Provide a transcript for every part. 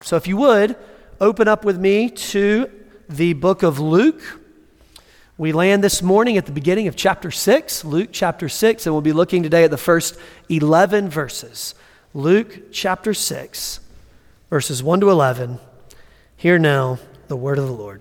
So if you would, open up with me to the book of Luke. We land this morning at the beginning of chapter 6, Luke chapter 6, and we'll be looking today at the first 11 verses. Luke chapter 6, verses 1 to 11. Hear now the word of the Lord.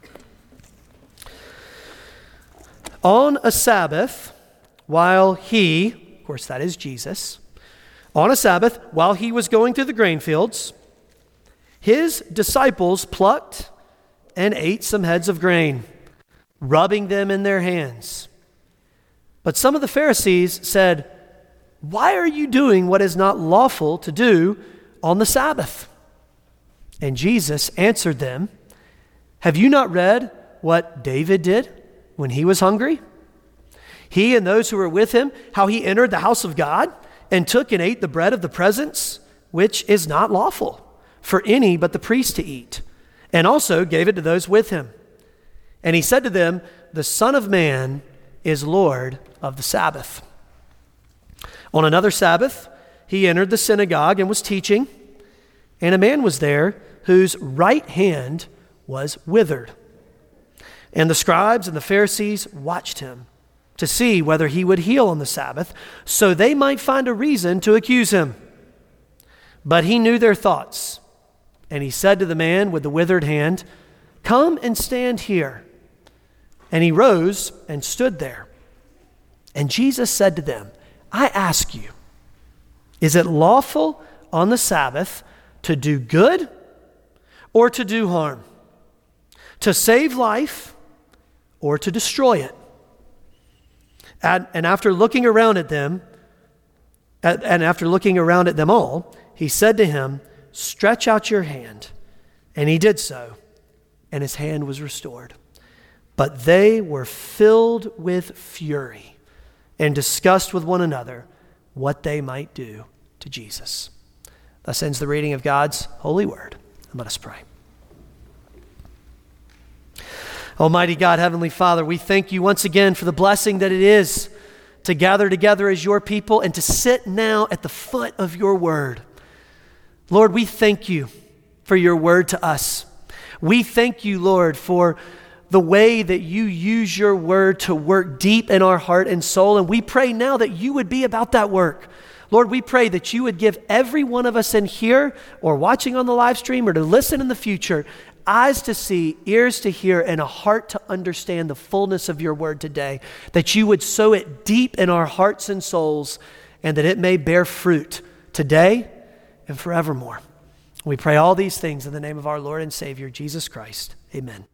On a Sabbath, while he, of course that is Jesus, on a Sabbath, while he was going through the grain fields, his disciples plucked and ate some heads of grain, rubbing them in their hands. But some of the Pharisees said, "Why are you doing what is not lawful to do on the Sabbath?" And Jesus answered them, "Have you not read what David did when he was hungry? He and those who were with him, how he entered the house of God and took and ate the bread of the presence, which is not lawful for any but the priest to eat, and also gave it to those with him. And he said to them, the Son of Man is Lord of the Sabbath." On another Sabbath, he entered the synagogue and was teaching, and a man was there whose right hand was withered. And the scribes and the Pharisees watched him to see whether he would heal on the Sabbath, so they might find a reason to accuse him. But he knew their thoughts, and he said to the man with the withered hand, "Come and stand here." And he rose and stood there. And Jesus said to them, "I ask you, is it lawful on the Sabbath to do good or to do harm? To save life or to destroy it?" And after looking around at them, all, he said to him, "Stretch out your hand." And he did so, and his hand was restored. But they were filled with fury and discussed with one another what they might do to Jesus. Thus ends the reading of God's holy word. And let us pray. Almighty God, Heavenly Father, we thank you once again for the blessing that it is to gather together as your people and to sit now at the foot of your word. Lord, we thank you for your word to us. We thank you, Lord, for the way that you use your word to work deep in our heart and soul. And we pray now that you would be about that work. Lord, we pray that you would give every one of us in here or watching on the live stream or to listen in the future, eyes to see, ears to hear, and a heart to understand the fullness of your word today, that you would sow it deep in our hearts and souls and that it may bear fruit today and forevermore. We pray all these things in the name of our Lord and Savior, Jesus Christ. Amen.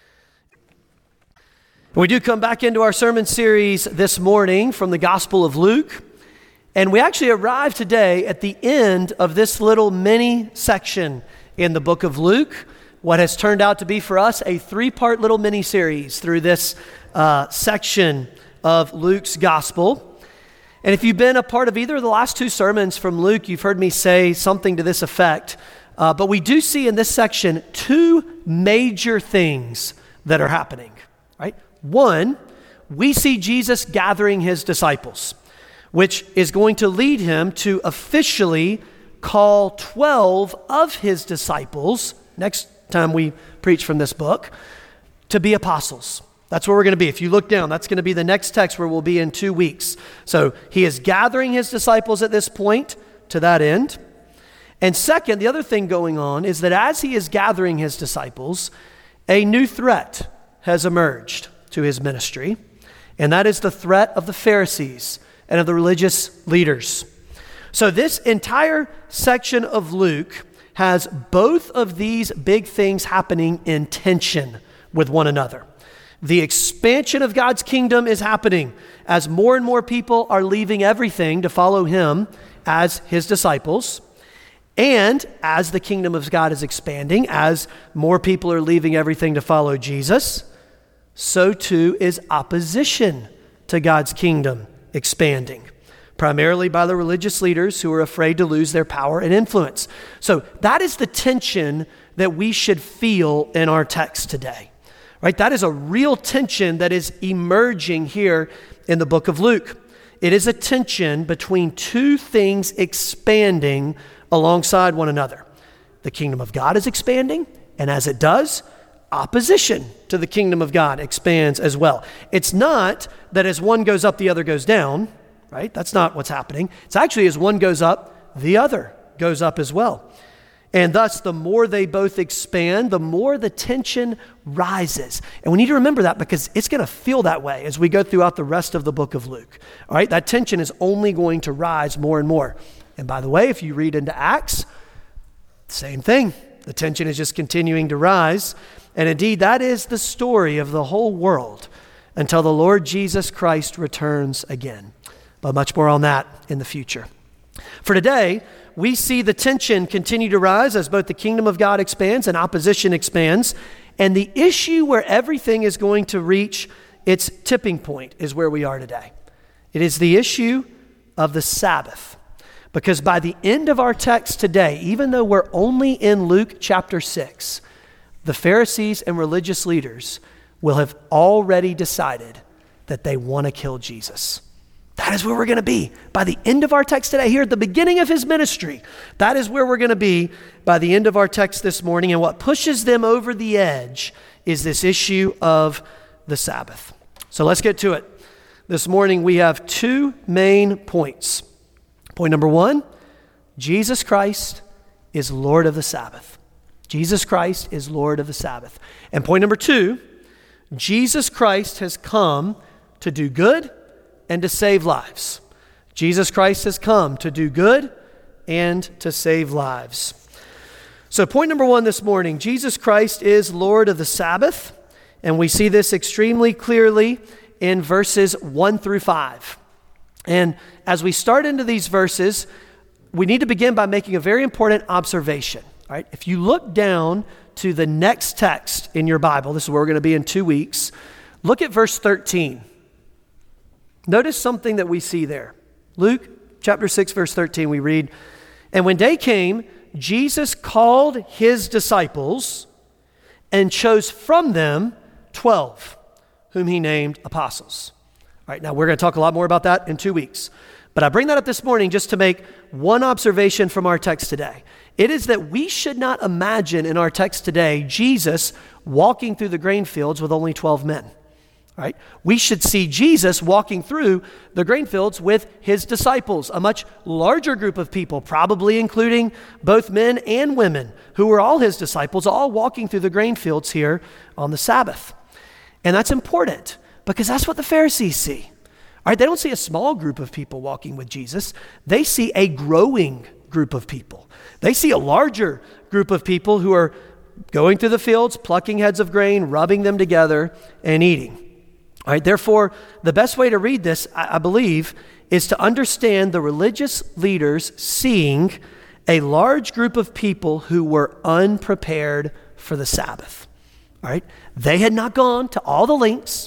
We do come back into our sermon series this morning from the Gospel of Luke, and we actually arrive today at the end of this little mini section in the book of Luke, what has turned out to be for us a 3-part little mini series through this section of Luke's Gospel. And if you've been a part of either of the last 2 sermons from Luke, you've heard me say something to this effect. But we do see in this section 2 major things that are happening, right? One, we see Jesus gathering his disciples, which is going to lead him to officially call 12 of his disciples, next time we preach from this book, to be apostles. That's where we're going to be. If you look down, that's going to be the next text where we'll be in 2 weeks. So he is gathering his disciples at this point to that end. And second, the other thing going on is that as he is gathering his disciples, a new threat has emerged to his ministry, and that is the threat of the Pharisees and of the religious leaders. So this entire section of Luke has both of these big things happening in tension with one another. The expansion of God's kingdom is happening as more and more people are leaving everything to follow him as his disciples. And as the kingdom of God is expanding, as more people are leaving everything to follow Jesus, so too is opposition to God's kingdom expanding, primarily by the religious leaders who are afraid to lose their power and influence. So that is the tension that we should feel in our text today, right? That is a real tension that is emerging here in the book of Luke. It is a tension between 2 things expanding alongside one another. the kingdom of God is expanding, and as it does, opposition to the kingdom of God expands as well. It's not that as one goes up, the other goes down, right? That's not what's happening. It's actually as one goes up, the other goes up as well. And thus, the more they both expand, the more the tension rises. And we need to remember that because it's going to feel that way as we go throughout the rest of the book of Luke. All right, that tension is only going to rise more and more. And by the way, if you read into Acts, same thing. The tension is just continuing to rise. And indeed, that is the story of the whole world until the Lord Jesus Christ returns again. But much more on that in the future. For today, we see the tension continue to rise as both the kingdom of God expands and opposition expands. And the issue where everything is going to reach its tipping point is where we are today. It is the issue of the Sabbath. Because by the end of our text today, even though we're only in Luke chapter 6, the Pharisees and religious leaders will have already decided that they want to kill Jesus. That is where we're going to be by the end of our text today, here at the beginning of his ministry. That is where we're going to be by the end of our text this morning. And what pushes them over the edge is this issue of the Sabbath. So let's get to it. This morning we have two main points. Point number one, Jesus Christ is Lord of the Sabbath. Jesus Christ is Lord of the Sabbath. And point number two, Jesus Christ has come to do good and to save lives. Jesus Christ has come to do good and to save lives. So point number one this morning, Jesus Christ is Lord of the Sabbath, and we see this extremely clearly in verses 1 through 5. And as we start into these verses, we need to begin by making a very important observation. All right? If you look down to the next text in your Bible, this is where we're going to be in 2 weeks, look at verse 13. Notice something that we see there. Luke chapter 6, verse 13, we read, "And when day came, Jesus called his disciples and chose from them 12, whom he named apostles." All right, now we're going to talk a lot more about that in 2 weeks. But I bring that up this morning just to make one observation from our text today. It is that we should not imagine in our text today Jesus walking through the grain fields with only 12 men. Right? We should see Jesus walking through the grain fields with his disciples, a much larger group of people, probably including both men and women, who were all his disciples, all walking through the grain fields here on the Sabbath. And that's important because that's what the Pharisees see. All right, they don't see a small group of people walking with Jesus. They see a growing group of people. They see a larger group of people who are going through the fields, plucking heads of grain, rubbing them together, and eating. All right, therefore, the best way to read this, I believe, is to understand the religious leaders seeing a large group of people who were unprepared for the Sabbath. All right, they had not gone to all the lengths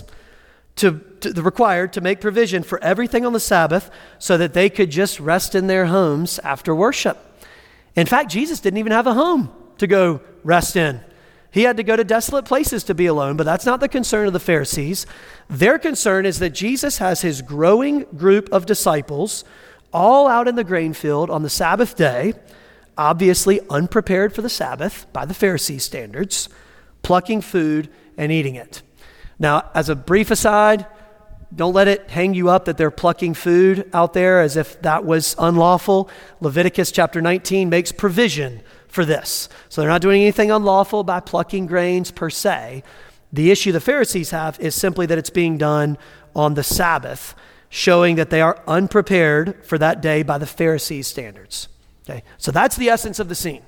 to the required to make provision for everything on the Sabbath so that they could just rest in their homes after worship. In fact, Jesus didn't even have a home to go rest in. He had to go to desolate places to be alone, but that's not the concern of the Pharisees. Their concern is that Jesus has his growing group of disciples all out in the grain field on the Sabbath day, obviously unprepared for the Sabbath by the Pharisees' standards, plucking food and eating it. Now, as a brief aside, don't let it hang you up that they're plucking food out there as if that was unlawful. Leviticus chapter 19 makes provision for this. So they're not doing anything unlawful by plucking grains per se. The issue the Pharisees have is simply that it's being done on the Sabbath, showing that they are unprepared for that day by the Pharisees' standards. Okay? So that's the essence of the scene,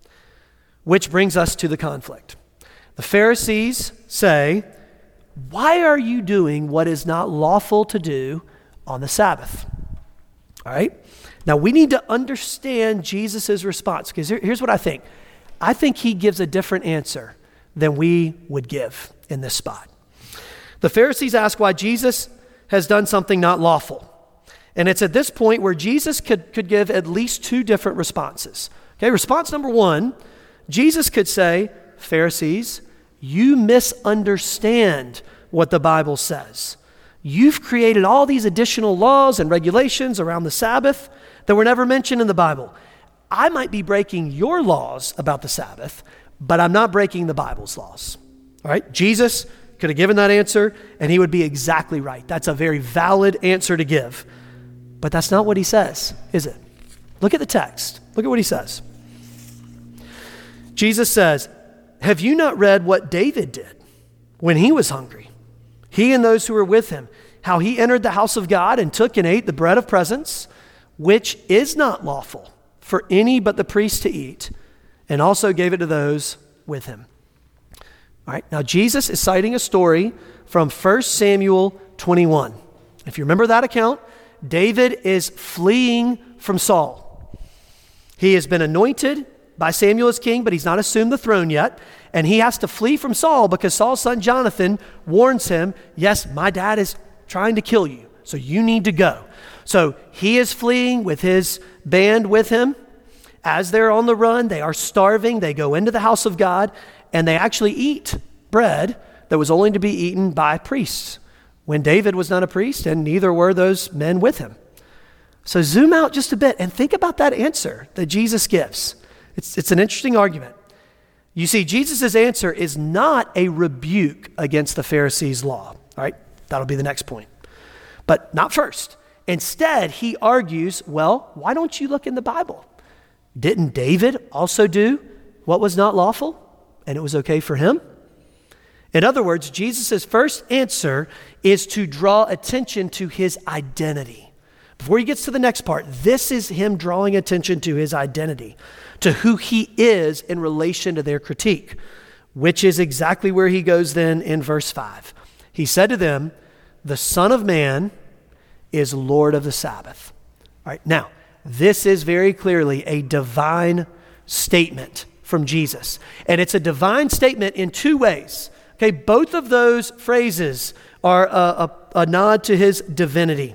which brings us to the conflict. The Pharisees say, "Why are you doing what is not lawful to do on the Sabbath?" All right? Now, we need to understand Jesus' response, because here's what I think. I think he gives a different answer than we would give in this spot. The Pharisees ask why Jesus has done something not lawful. And it's at this point where Jesus could give at least two different responses. Okay, response number one, Jesus could say, "Pharisees, you misunderstand what the Bible says. You've created all these additional laws and regulations around the Sabbath that were never mentioned in the Bible. I might be breaking your laws about the Sabbath, but I'm not breaking the Bible's laws. All right? Jesus could have given that answer, and he would be exactly right. That's a very valid answer to give. But that's not what he says, is it? Look at the text. Look at what he says. Jesus says, have you not read what David did when he was hungry? He and those who were with him, how he entered the house of God and took and ate the bread of presence, which is not lawful for any but the priest to eat, and also gave it to those with him. All right, now Jesus is citing a story from 1 Samuel 21. If you remember that account, David is fleeing from Saul. He has been anointed by Samuel as king, but he's not assumed the throne yet. And he has to flee from Saul because Saul's son Jonathan warns him, yes, my dad is trying to kill you, so you need to go. So he is fleeing with his band with him. As they're on the run, they are starving. They go into the house of God, and they actually eat bread that was only to be eaten by priests, when David was not a priest, and neither were those men with him. So zoom out just a bit and think about that answer that Jesus gives. It's an interesting argument. You see, Jesus' answer is not a rebuke against the Pharisees' law. All right, that'll be the next point. But not first. Instead, he argues, well, why don't you look in the Bible? Didn't David also do what was not lawful, and it was okay for him? In other words, Jesus' first answer is to draw attention to his identity. Before he gets to the next part, this is him drawing attention to his identity, to who he is in relation to their critique, which is exactly where he goes then in verse 5. He said to them, the Son of Man is Lord of the Sabbath. All right, now, this is very clearly a divine statement from Jesus. And it's a divine statement in two ways. Okay, both of those phrases are a nod to his divinity.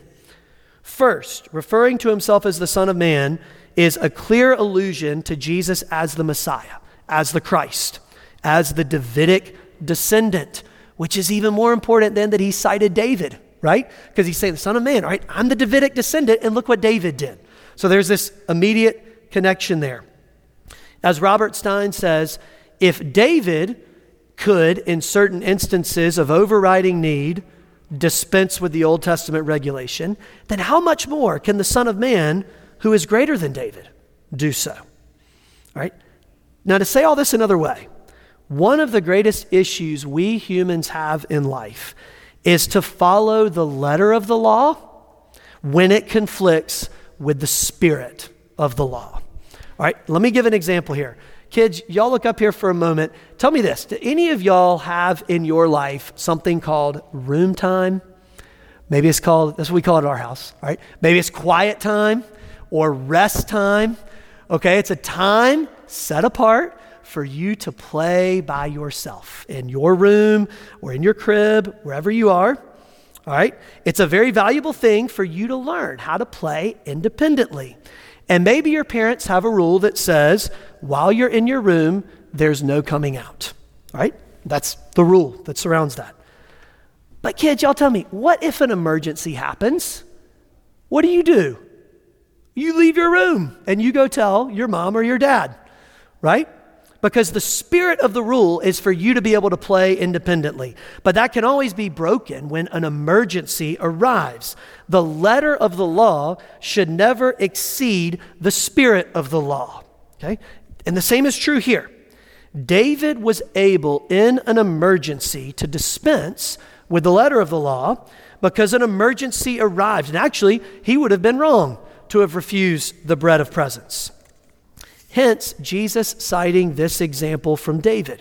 First, referring to himself as the Son of Man is a clear allusion to Jesus as the Messiah, as the Christ, as the Davidic descendant, which is even more important than that he cited David, right? Because he's saying the Son of Man, all right, I'm the Davidic descendant, and look what David did. So there's this immediate connection there. As Robert Stein says, if David could, in certain instances of overriding need, dispense with the Old Testament regulation, then how much more can the Son of Man, who is greater than David, do so? All right? Now, to say all this another way, one of the greatest issues we humans have in life is to follow the letter of the law when it conflicts with the spirit of the law. All right, let me give an example here. Kids, y'all look up here for a moment. Tell me this. Do any of y'all have in your life something called room time? Maybe it's called, that's what we call it at our house, all right? Maybe it's quiet time or rest time. Okay, it's a time set apart for you to play by yourself in your room or in your crib, wherever you are. All right, it's a very valuable thing for you to learn how to play independently. And maybe your parents have a rule that says, while you're in your room, there's no coming out. All right? That's the rule that surrounds that. But kids, y'all tell me, what if an emergency happens? What do? You leave your room and you go tell your mom or your dad, right? Because the spirit of the rule is for you to be able to play independently. But that can always be broken when an emergency arrives. The letter of the law should never exceed the spirit of the law. Okay? And the same is true here. David was able in an emergency to dispense with the letter of the law because an emergency arrived. And actually, he would have been wrong to have refused the bread of presence. Hence, Jesus citing this example from David.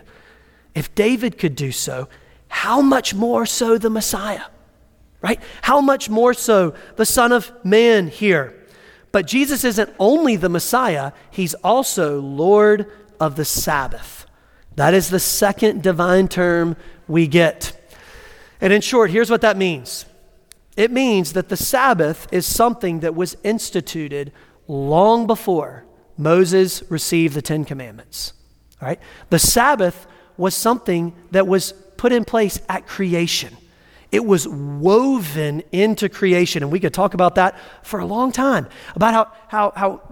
If David could do so, how much more so the Messiah, right? How much more so the Son of Man here? But Jesus isn't only the Messiah, he's also Lord of the Sabbath. That is the second divine term we get. And in short, here's what that means. It means that the Sabbath is something that was instituted long before Moses received the Ten Commandments. All right? The Sabbath was something that was put in place at creation. It was woven into creation, and we could talk about that for a long time, about how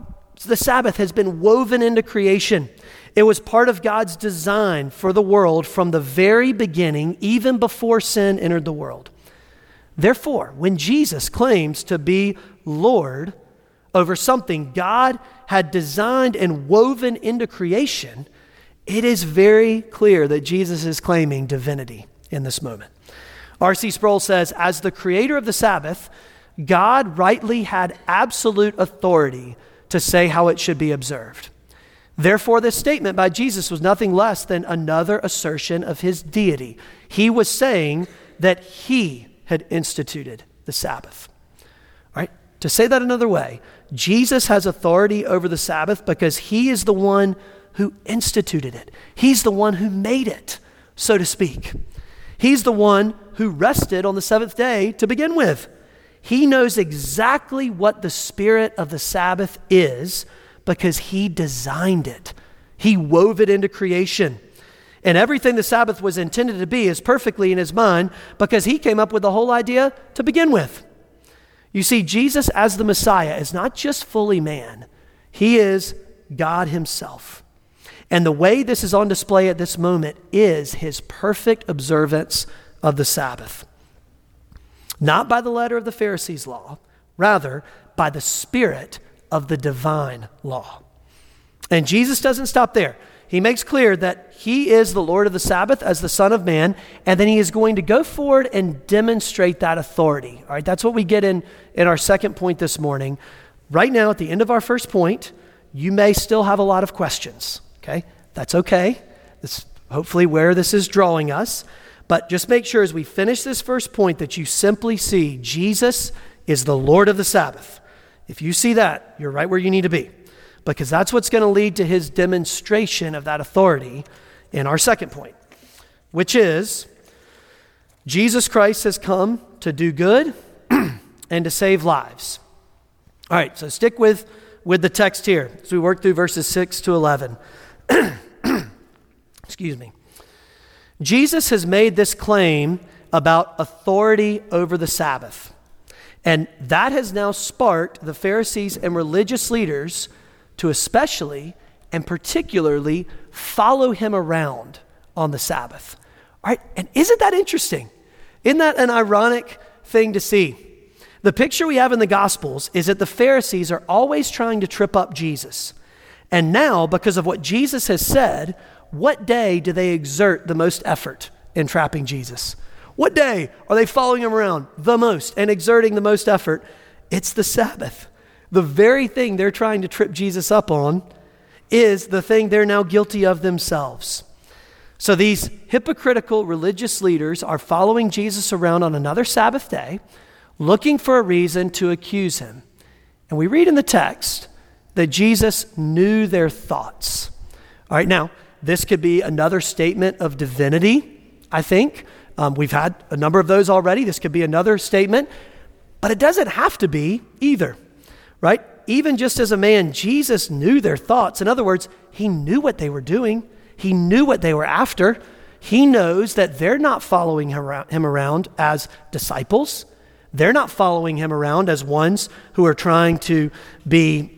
So the Sabbath has been woven into creation. It was part of God's design for the world from the very beginning, even before sin entered the world. Therefore, when Jesus claims to be Lord over something God had designed and woven into creation, it is very clear that Jesus is claiming divinity in this moment. R.C. Sproul says, as the creator of the Sabbath, God rightly had absolute authority to say how it should be observed. Therefore, this statement by Jesus was nothing less than another assertion of his deity. He was saying that he had instituted the Sabbath. All right? To say that another way, Jesus has authority over the Sabbath because he is the one who instituted it. He's the one who made it, so to speak. He's the one who rested on the seventh day to begin with. He knows exactly what the spirit of the Sabbath is because he designed it. He wove it into creation. And everything the Sabbath was intended to be is perfectly in his mind because he came up with the whole idea to begin with. You see, Jesus as the Messiah is not just fully man. He is God himself. And the way this is on display at this moment is his perfect observance of the Sabbath. Not by the letter of the Pharisees' law, rather by the spirit of the divine law. And Jesus doesn't stop there. He makes clear that he is the Lord of the Sabbath as the Son of Man, and then he is going to go forward and demonstrate that authority. All right, that's what we get in our second point this morning. Right now, at the end of our first point, you may still have a lot of questions, okay? That's okay. That's hopefully where this is drawing us. But just make sure as we finish this first point that you simply see Jesus is the Lord of the Sabbath. If you see that, you're right where you need to be, because that's what's going to lead to his demonstration of that authority in our second point, which is Jesus Christ has come to do good and to save lives. All right, so stick with the text here as we work through verses 6 to 11. Excuse me. Jesus has made this claim about authority over the Sabbath. And that has now sparked the Pharisees and religious leaders to especially and particularly follow him around on the Sabbath. All right, and isn't that interesting? Isn't that an ironic thing to see? The picture we have in the Gospels is that the Pharisees are always trying to trip up Jesus. And now, because of what Jesus has said, what day do they exert the most effort in trapping Jesus? What day are they following him around the most and exerting the most effort? It's the Sabbath. The very thing they're trying to trip Jesus up on is the thing they're now guilty of themselves. So these hypocritical religious leaders are following Jesus around on another Sabbath day, looking for a reason to accuse him. And we read in the text that Jesus knew their thoughts. All right, now, this could be another statement of divinity, I think. We've had a number of those already. This could be another statement, but it doesn't have to be either, right? Even just as a man, Jesus knew their thoughts. In other words, he knew what they were doing. He knew what they were after. He knows that they're not following him around as disciples. They're not following him around as ones who are trying to be,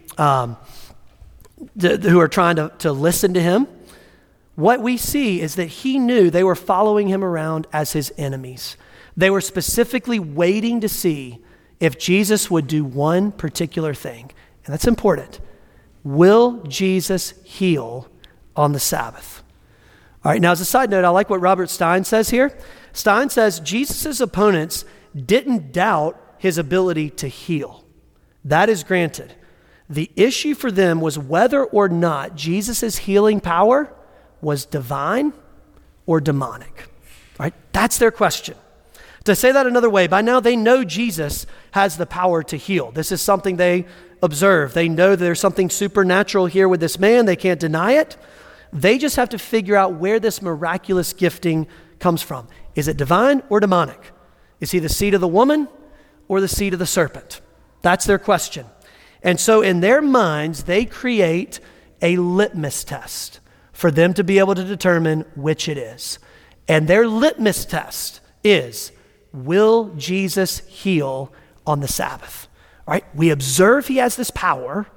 who are trying to listen to him. What we see is that he knew they were following him around as his enemies. They were specifically waiting to see if Jesus would do one particular thing. And that's important. Will Jesus heal on the Sabbath? All right, now as a side note, I like what Robert Stein says here. Stein says Jesus' opponents didn't doubt his ability to heal. That is granted. The issue for them was whether or not Jesus' healing power was divine or demonic. Right? That's their question. To say that another way, by now they know Jesus has the power to heal. This is something they observe. They know that there's something supernatural here with this man. They can't deny it. They just have to figure out where this miraculous gifting comes from. Is it divine or demonic? Is he the seed of the woman or the seed of the serpent? That's their question. And so in their minds, they create a litmus test for them to be able to determine which it is. And their litmus test is, will Jesus heal on the Sabbath? All right? We observe he has this power,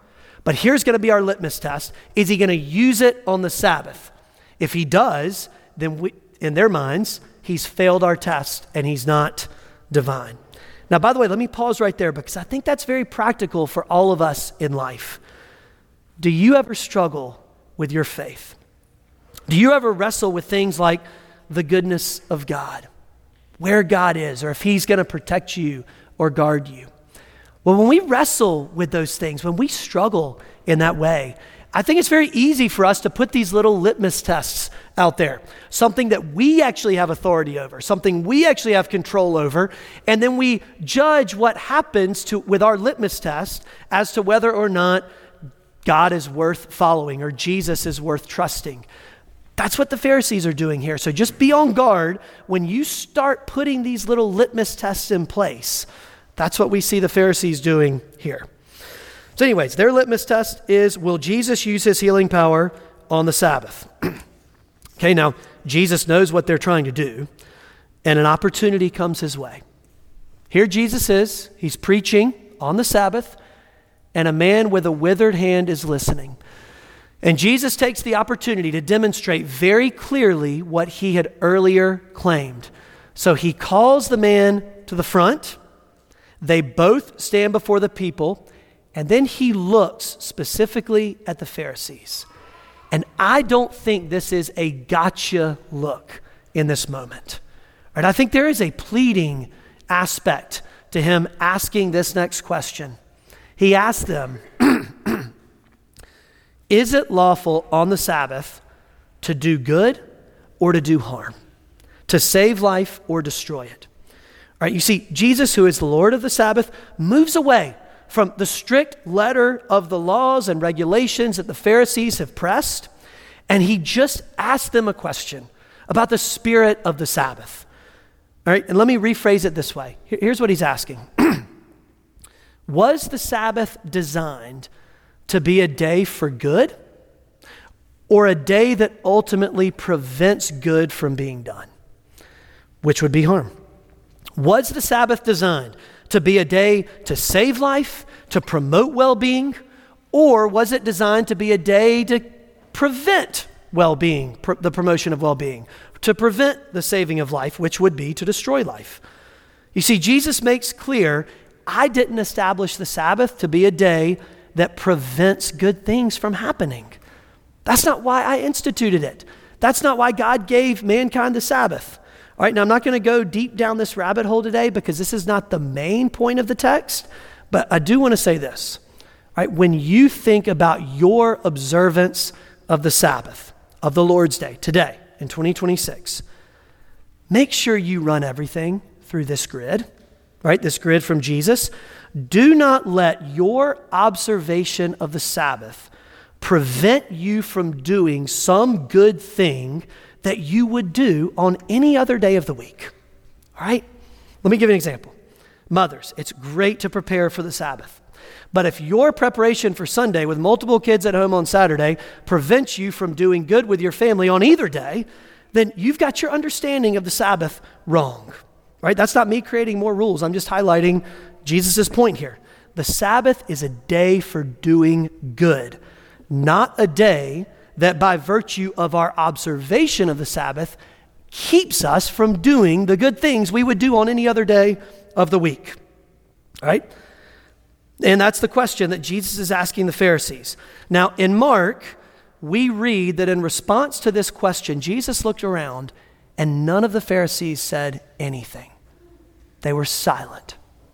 But here's going to be our litmus test. Is he going to use it on the Sabbath? If he does, then in their minds, he's failed our test and he's not divine. Now, by the way, let me pause right there because I think that's very practical for all of us in life. Do you ever struggle with your faith? Do you ever wrestle with things like the goodness of God, where God is, or if he's going to protect you or guard you? Well, when we wrestle with those things, when we struggle in that way, I think it's very easy for us to put these little litmus tests out there, something that we actually have authority over, something we actually have control over, and then we judge what happens with our litmus test as to whether or not God is worth following or Jesus is worth trusting. That's what the Pharisees are doing here. So just be on guard when you start putting these little litmus tests in place. That's what we see the Pharisees doing here. So anyways, their litmus test is, will Jesus use his healing power on the Sabbath? Okay, now, Jesus knows what they're trying to do, and an opportunity comes his way. Here Jesus is, he's preaching on the Sabbath, and a man with a withered hand is listening. And Jesus takes the opportunity to demonstrate very clearly what he had earlier claimed. So he calls the man to the front. They both stand before the people, and then he looks specifically at the Pharisees. And I don't think this is a gotcha look in this moment. Right? I think there is a pleading aspect to him asking this next question. He asked them, is it lawful on the Sabbath to do good or to do harm, to save life or destroy it? All right, you see, Jesus, who is the Lord of the Sabbath, moves away from the strict letter of the laws and regulations that the Pharisees have pressed, and he just asked them a question about the spirit of the Sabbath. All right, and let me rephrase it this way. Here's what he's asking. Was the Sabbath designed to be a day for good or a day that ultimately prevents good from being done, which would be harm? Was the Sabbath designed to be a day to save life, to promote well-being, or was it designed to be a day to prevent well-being, the promotion of well-being, to prevent the saving of life, which would be to destroy life? You see, Jesus makes clear, I didn't establish the Sabbath to be a day that prevents good things from happening. That's not why I instituted it. That's not why God gave mankind the Sabbath. All right, now I'm not going to go deep down this rabbit hole today because this is not the main point of the text, but I do want to say this. All right, when you think about your observance of the Sabbath, of the Lord's Day today in 2026, make sure you run everything through this grid, right? This grid from Jesus. Do not let your observation of the Sabbath prevent you from doing some good thing that you would do on any other day of the week. All right? Let me give you an example. Mothers, it's great to prepare for the Sabbath. But if your preparation for Sunday with multiple kids at home on Saturday prevents you from doing good with your family on either day, then you've got your understanding of the Sabbath wrong. Right? That's not me creating more rules. I'm just highlighting Jesus' point here. The Sabbath is a day for doing good, not a day that by virtue of our observation of the Sabbath keeps us from doing the good things we would do on any other day of the week. All right? And that's the question that Jesus is asking the Pharisees. Now, in Mark, we read that in response to this question, Jesus looked around and none of the Pharisees said anything. They were silent.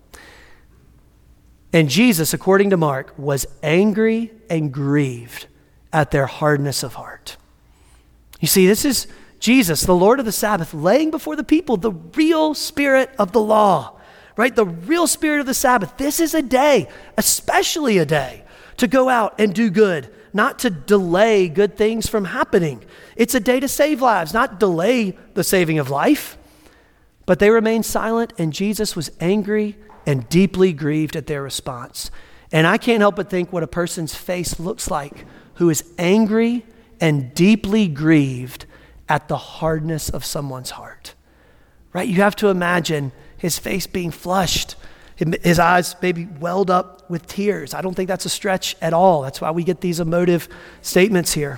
And Jesus, according to Mark, was angry and grieved at their hardness of heart. You see, this is Jesus, the Lord of the Sabbath, laying before the people the real spirit of the law, right? The real spirit of the Sabbath. This is a day, especially a day, to go out and do good, not to delay good things from happening. It's a day to save lives, not delay the saving of life. But they remained silent, and Jesus was angry and deeply grieved at their response. And I can't help but think what a person's face looks like who is angry and deeply grieved at the hardness of someone's heart. Right? You have to imagine his face being flushed His eyes maybe welled up with tears. I don't think that's a stretch at all. That's why we get these emotive statements here.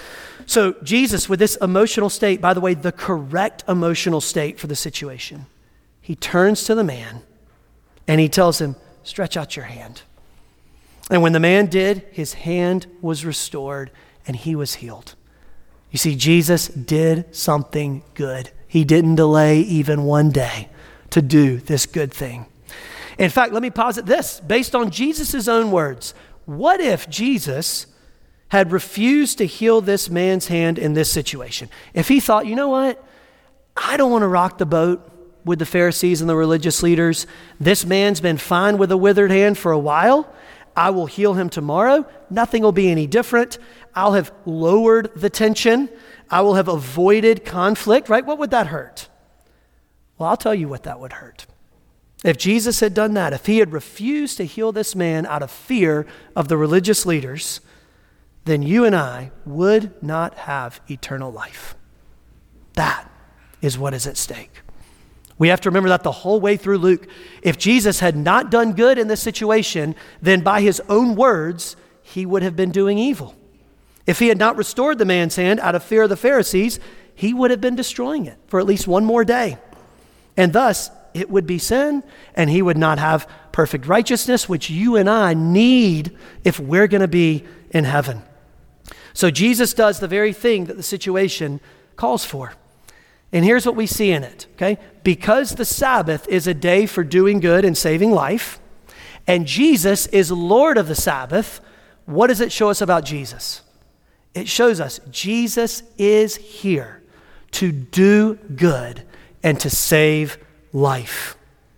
So Jesus, with this emotional state, by the way, the correct emotional state for the situation, he turns to the man and he tells him, stretch out your hand. And when the man did, his hand was restored and he was healed. You see, Jesus did something good. He didn't delay even one day to do this good thing. In fact, let me posit this. Based on Jesus' own words, what if Jesus had refused to heal this man's hand in this situation? If he thought, you know what? I don't want to rock the boat with the Pharisees and the religious leaders. This man's been fine with a withered hand for a while. I will heal him tomorrow. Nothing will be any different. I'll have lowered the tension. I will have avoided conflict, right? What would that hurt? Well, I'll tell you what that would hurt. If Jesus had done that, if he had refused to heal this man out of fear of the religious leaders, then you and I would not have eternal life. That is what is at stake. We have to remember that the whole way through Luke. If Jesus had not done good in this situation, then by his own words, he would have been doing evil. If he had not restored the man's hand out of fear of the Pharisees, he would have been destroying it for at least one more day. And thus, it would be sin, and he would not have perfect righteousness, which you and I need if we're going to be in heaven. So Jesus does the very thing that the situation calls for. And here's what we see in it, okay? Because the Sabbath is a day for doing good and saving life, and Jesus is Lord of the Sabbath, what does it show us about Jesus? It shows us Jesus is here to do good and to save life.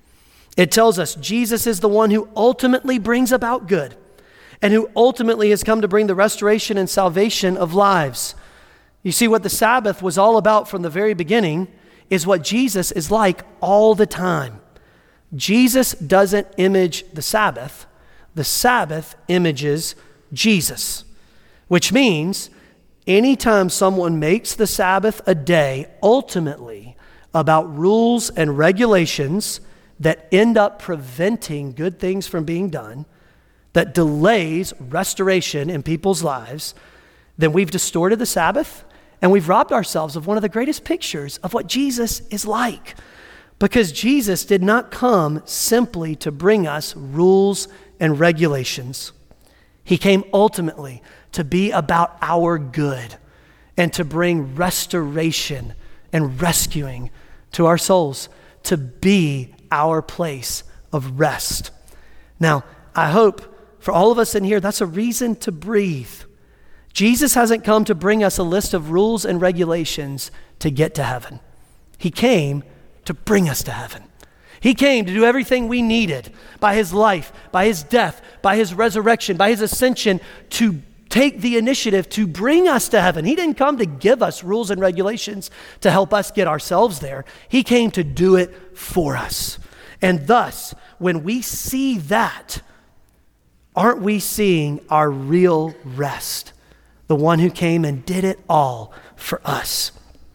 It tells us Jesus is the one who ultimately brings about good and who ultimately has come to bring the restoration and salvation of lives. You see, what the Sabbath was all about from the very beginning is what Jesus is like all the time. Jesus doesn't image the Sabbath. The Sabbath images Jesus, which means anytime someone makes the Sabbath a day ultimately about rules and regulations that end up preventing good things from being done, that delays restoration in people's lives, then we've distorted the Sabbath and we've robbed ourselves of one of the greatest pictures of what Jesus is like. Because Jesus did not come simply to bring us rules and regulations. He came ultimately to be about our good and to bring restoration and rescuing to our souls, to be our place of rest. Now, I hope for all of us in here, that's a reason to breathe. Jesus hasn't come to bring us a list of rules and regulations to get to heaven. He came to bring us to heaven. He came to do everything we needed by his life, by his death, by his resurrection, by his ascension, to take the initiative to bring us to heaven. He didn't come to give us rules and regulations to help us get ourselves there. He came to do it for us. And thus, when we see that, aren't we seeing our real rest? The one who came and did it all for us.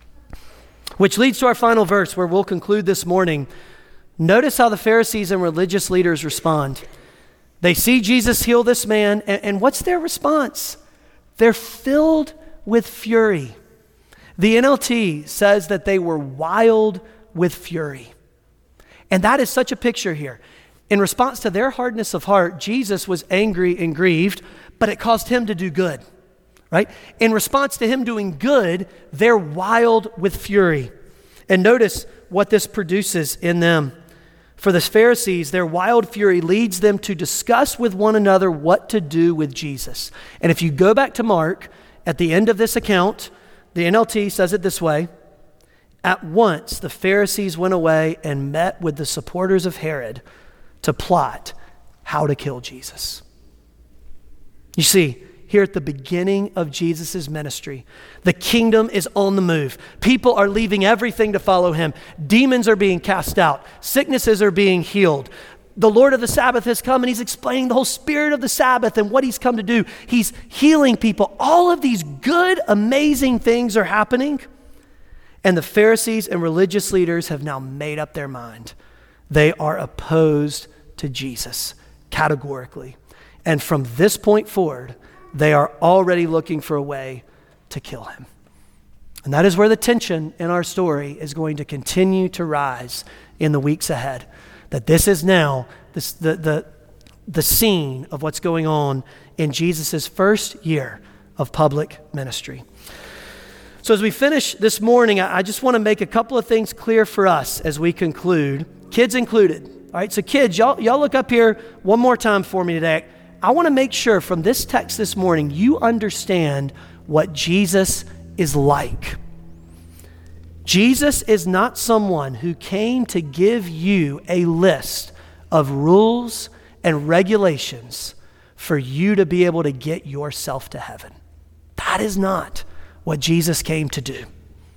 Which leads to our final verse where we'll conclude this morning. Notice how the Pharisees and religious leaders respond. They see Jesus heal this man, and what's their response? They're filled with fury. The NLT says that they were wild with fury. And that is such a picture here. In response to their hardness of heart, Jesus was angry and grieved, but it caused him to do good. Right? In response to him doing good, they're wild with fury. And notice what this produces in them. For the Pharisees, their wild fury leads them to discuss with one another what to do with Jesus. And if you go back to Mark, at the end of this account, the NLT says it this way: at once the Pharisees went away and met with the supporters of Herod to plot how to kill Jesus. You see, here at the beginning of Jesus' ministry, the kingdom is on the move. People are leaving everything to follow him. Demons are being cast out. Sicknesses are being healed. The Lord of the Sabbath has come and he's explaining the whole spirit of the Sabbath and what he's come to do. He's healing people. All of these good, amazing things are happening. And the Pharisees and religious leaders have now made up their mind. They are opposed to Jesus, categorically. And from this point forward, they are already looking for a way to kill him. And that is where the tension in our story is going to continue to rise in the weeks ahead. That this is now the scene of what's going on in Jesus' first year of public ministry. So as we finish this morning, I just want to make a couple of things clear for us as we conclude, kids included. All right, so kids, y'all look up here one more time for me today. I want to make sure from this text this morning, you understand what Jesus is like. Jesus is not someone who came to give you a list of rules and regulations for you to be able to get yourself to heaven. That is not what Jesus came to do.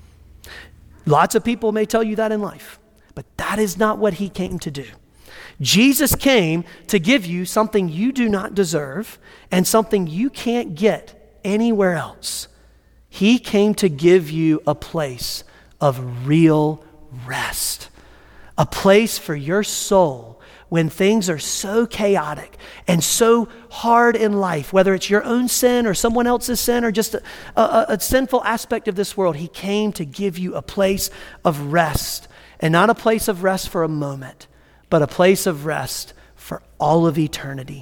Lots of people may tell you that in life, but that is not what he came to do. Jesus came to give you something you do not deserve and something you can't get anywhere else. He came to give you a place of real rest, a place for your soul when things are so chaotic and so hard in life, whether it's your own sin or someone else's sin or just a sinful aspect of this world. He came to give you a place of rest, and not a place of rest for a moment, but a place of rest for all of eternity.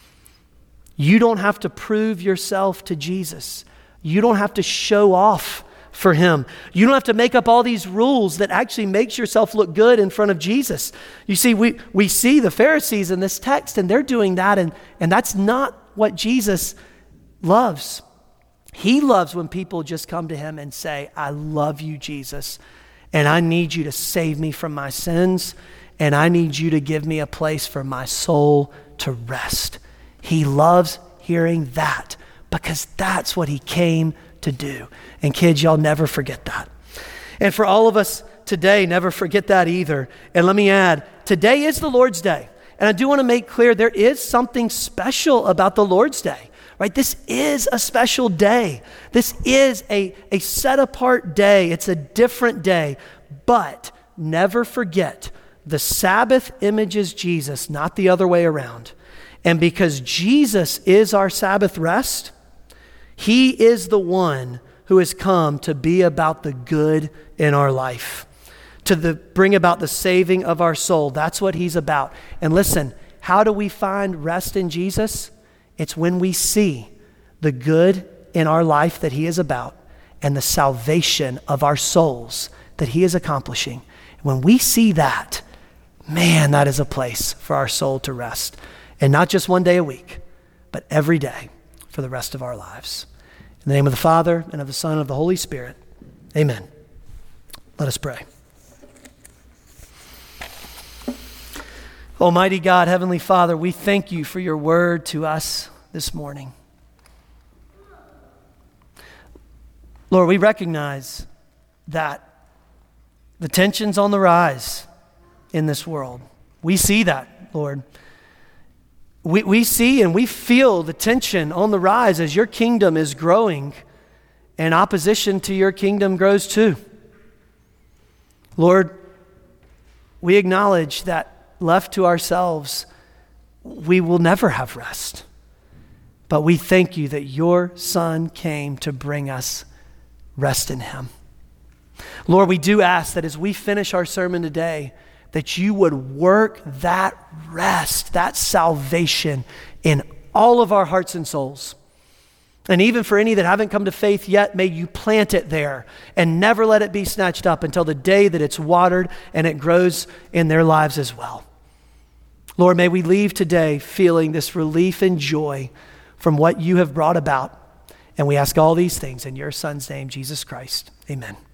You don't have to prove yourself to Jesus. You don't have to show off for him. You don't have to make up all these rules that actually makes yourself look good in front of Jesus. You see, we see the Pharisees in this text, and they're doing that, and that's not what Jesus loves. He loves when people just come to him and say, I love you, Jesus, and I need you to save me from my sins, and I need you to give me a place for my soul to rest. He loves hearing that because that's what he came to do. And kids, y'all never forget that. And for all of us today, never forget that either. And let me add, today is the Lord's Day. And I do want to make clear there is something special about the Lord's Day, right? This is a special day. This is a set apart day. It's a different day. But never forget, the Sabbath images Jesus, not the other way around. And because Jesus is our Sabbath rest, he is the one who has come to be about the good in our life, to bring about the saving of our soul. That's what he's about. And listen, how do we find rest in Jesus? It's when we see the good in our life that he is about and the salvation of our souls that he is accomplishing. When we see that, man, that is a place for our soul to rest. And not just one day a week, but every day for the rest of our lives. In the name of the Father, and of the Son, and of the Holy Spirit, amen. Let us pray. Almighty God, Heavenly Father, we thank you for your word to us this morning. Lord, we recognize that the tension's on the rise in this world. We see that, Lord. We see and we feel the tension on the rise as your kingdom is growing and opposition to your kingdom grows too. Lord, we acknowledge that left to ourselves, we will never have rest. But we thank you that your Son came to bring us rest in him. Lord, we do ask that as we finish our sermon today, that you would work that rest, that salvation in all of our hearts and souls. And even for any that haven't come to faith yet, may you plant it there and never let it be snatched up until the day that it's watered and it grows in their lives as well. Lord, may we leave today feeling this relief and joy from what you have brought about. And we ask all these things in your Son's name, Jesus Christ. Amen.